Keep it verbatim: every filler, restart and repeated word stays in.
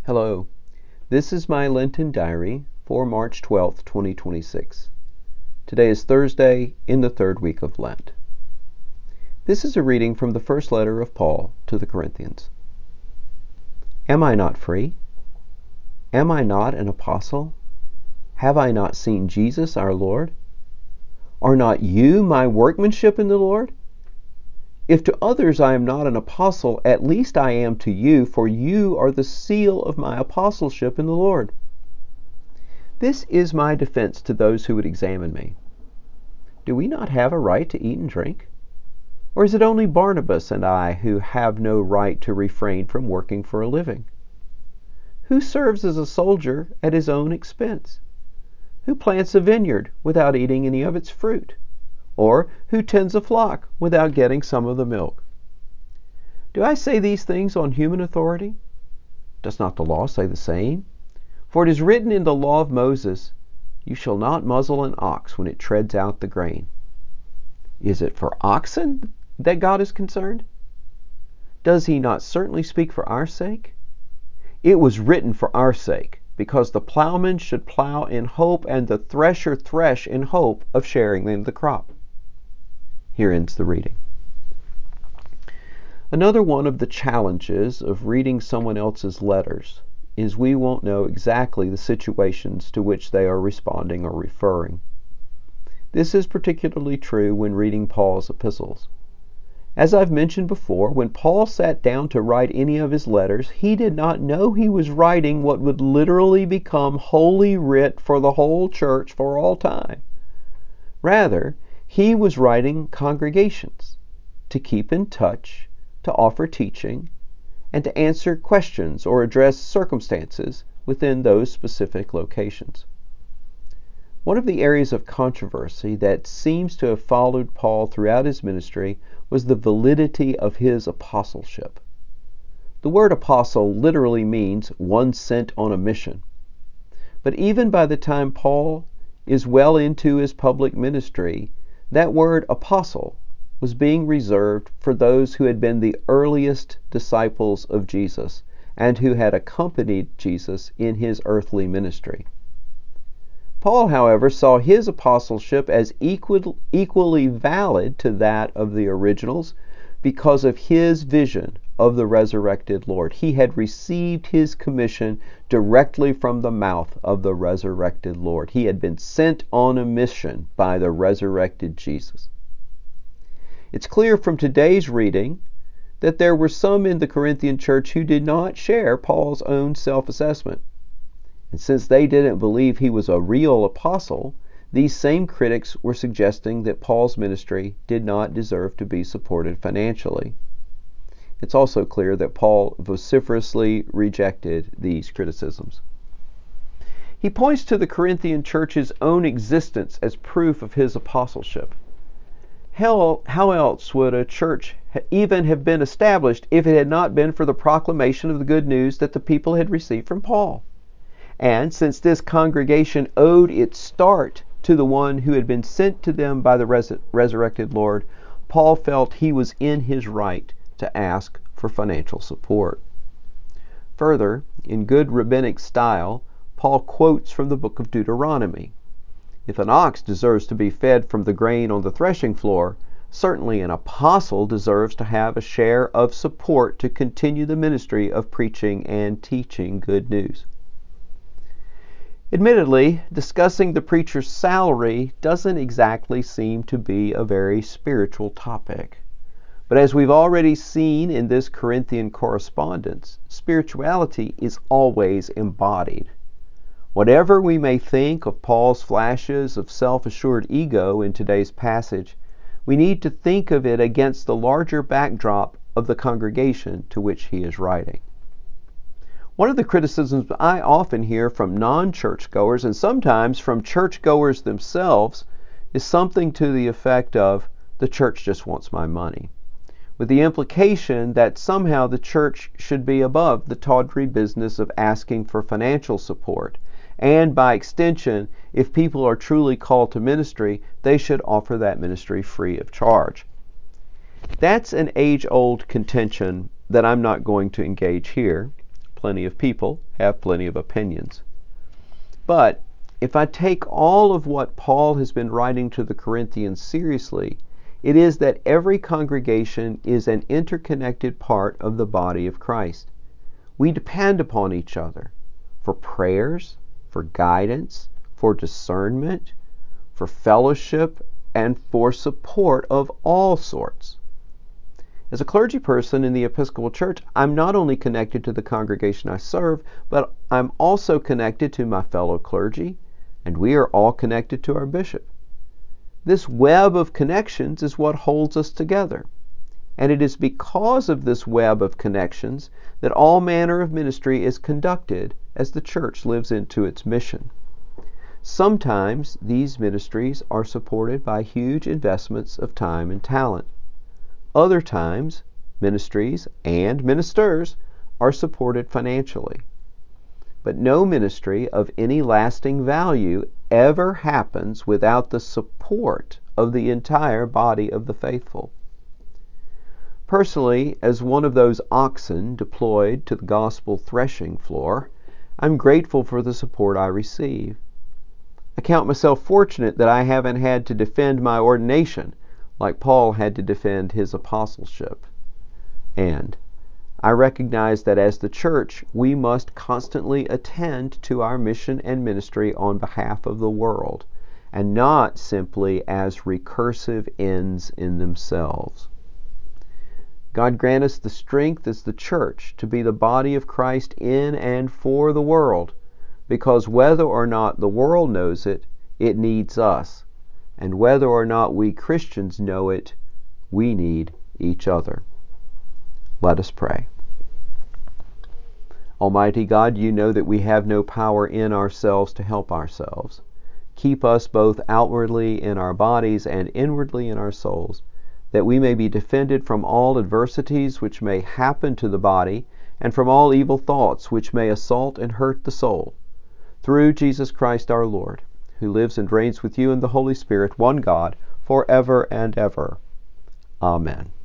Hello, this is my Lenten diary for March twelfth, twenty twenty-six. Today is Thursday in the third week of Lent. This is a reading from the first letter of Paul to the Corinthians. Am I not free? Am I not an apostle? Have I not seen Jesus our Lord? Are not you my workmanship in the Lord? If to others I am not an apostle, at least I am to you, for you are the seal of my apostleship in the Lord. This is my defense to those who would examine me. Do we not have a right to eat and drink? Or is it only Barnabas and I who have no right to refrain from working for a living? Who serves as a soldier at his own expense? Who plants a vineyard without eating any of its fruit? Or who tends a flock without getting some of the milk? Do I say these things on human authority? Does not the law say the same? For it is written in the law of Moses, "You shall not muzzle an ox when it treads out the grain." Is it for oxen that God is concerned? Does he not certainly speak for our sake? It was written for our sake, because the plowman should plow in hope and the thresher thresh in hope of sharing in the crop. Here ends the reading. Another one of the challenges of reading someone else's letters is we won't know exactly the situations to which they are responding or referring. This is particularly true when reading Paul's epistles. As I've mentioned before, when Paul sat down to write any of his letters, he did not know he was writing what would literally become holy writ for the whole church for all time. Rather, he was writing congregations to keep in touch, to offer teaching, and to answer questions or address circumstances within those specific locations. One of the areas of controversy that seems to have followed Paul throughout his ministry was the validity of his apostleship. The word apostle literally means one sent on a mission. But even by the time Paul is well into his public ministry, that word apostle was being reserved for those who had been the earliest disciples of Jesus and who had accompanied Jesus in his earthly ministry. Paul, however, saw his apostleship as equal, equally valid to that of the originals because of his vision of the resurrected Lord. He had received his commission directly from the mouth of the resurrected Lord. He had been sent on a mission by the resurrected Jesus. It's clear from today's reading that there were some in the Corinthian church who did not share Paul's own self-assessment. And since they didn't believe he was a real apostle, these same critics were suggesting that Paul's ministry did not deserve to be supported financially. It's also clear that Paul vociferously rejected these criticisms. He points to the Corinthian church's own existence as proof of his apostleship. Hell, how else would a church even have been established if it had not been for the proclamation of the good news that the people had received from Paul? And since this congregation owed its start to the one who had been sent to them by the res- resurrected Lord, Paul felt he was in his right to ask for financial support. Further, in good rabbinic style, Paul quotes from the book of Deuteronomy. If an ox deserves to be fed from the grain on the threshing floor, certainly an apostle deserves to have a share of support to continue the ministry of preaching and teaching good news. Admittedly, discussing the preacher's salary doesn't exactly seem to be a very spiritual topic. But as we've already seen in this Corinthian correspondence, spirituality is always embodied. Whatever we may think of Paul's flashes of self-assured ego in today's passage, we need to think of it against the larger backdrop of the congregation to which he is writing. One of the criticisms I often hear from non-churchgoers and sometimes from churchgoers themselves is something to the effect of, "The church just wants my money," with the implication that somehow the church should be above the tawdry business of asking for financial support, and by extension, if people are truly called to ministry, they should offer that ministry free of charge. That's an age-old contention that I'm not going to engage here. plenty of people have plenty of opinions. But if I take all of what Paul has been writing to the Corinthians seriously, it is that every congregation is an interconnected part of the body of Christ. We depend upon each other for prayers, for guidance, for discernment, for fellowship, and for support of all sorts. As a clergy person in the Episcopal Church, I'm not only connected to the congregation I serve, but I'm also connected to my fellow clergy, and we are all connected to our bishop. This web of connections is what holds us together. And it is because of this web of connections that all manner of ministry is conducted as the church lives into its mission. Sometimes these ministries are supported by huge investments of time and talent. Other times, ministries and ministers are supported financially. But no ministry of any lasting value ever happens without the support of the entire body of the faithful. Personally, as one of those oxen deployed to the gospel threshing floor, I'm grateful for the support I receive. I count myself fortunate that I haven't had to defend my ordination like Paul had to defend his apostleship. And I recognize that as the church, we must constantly attend to our mission and ministry on behalf of the world, and not simply as recursive ends in themselves. God grant us the strength as the church to be the body of Christ in and for the world, because whether or not the world knows it, it needs us. And whether or not we Christians know it, we need each other. Let us pray. Almighty God, you know that we have no power in ourselves to help ourselves. Keep us both outwardly in our bodies and inwardly in our souls, that we may be defended from all adversities which may happen to the body, and from all evil thoughts which may assault and hurt the soul. Through Jesus Christ our Lord, who lives and reigns with you in the Holy Spirit, one God, forever and ever. Amen.